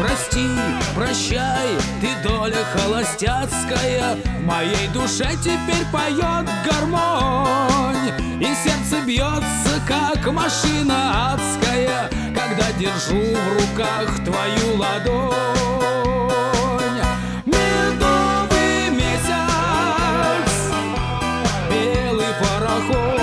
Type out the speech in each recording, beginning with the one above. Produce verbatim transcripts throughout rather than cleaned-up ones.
Прости, прощай, ты доля холостяцкая, в моей душе теперь поет гармонь, и сердце бьется, как машина адская, когда держу в руках твою ладонь. Медовый месяц, белый пароход,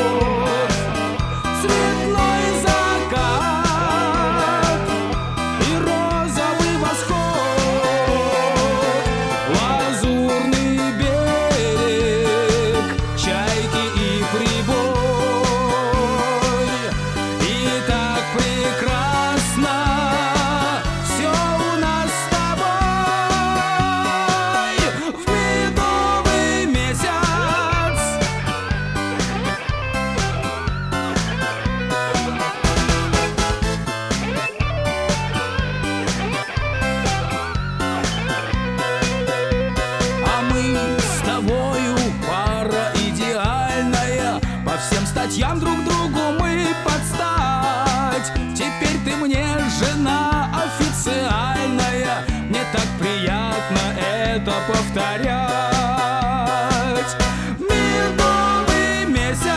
статьям друг другу мы подстать. Теперь ты мне жена официальная, мне так приятно это повторять. Медовый месяц,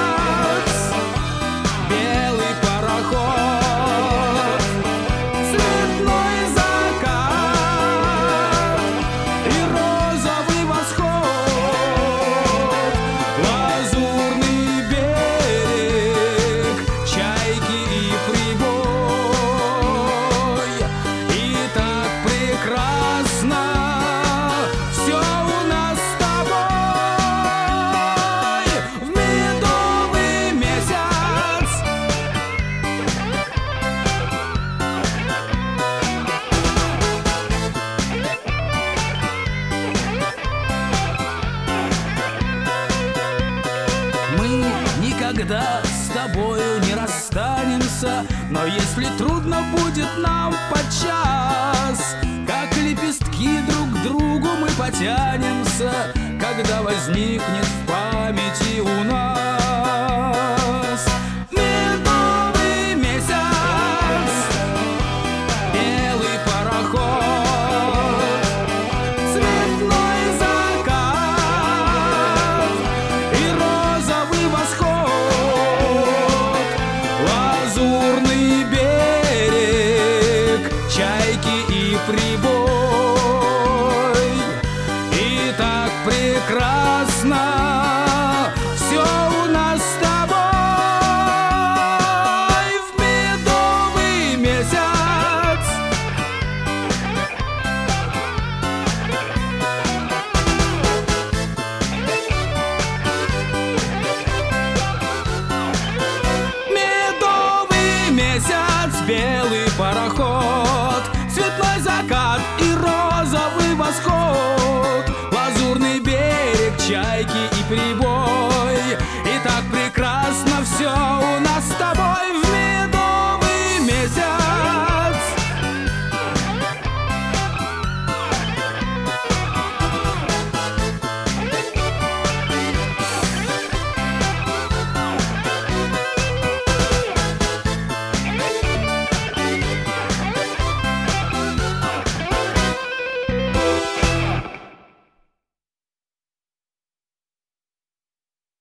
белый пароход, цветной закат и розовый восход, лазурный когда с тобою не расстанемся. Но если трудно будет нам подчас, как лепестки друг к другу мы потянемся, когда возникнет в памяти у нас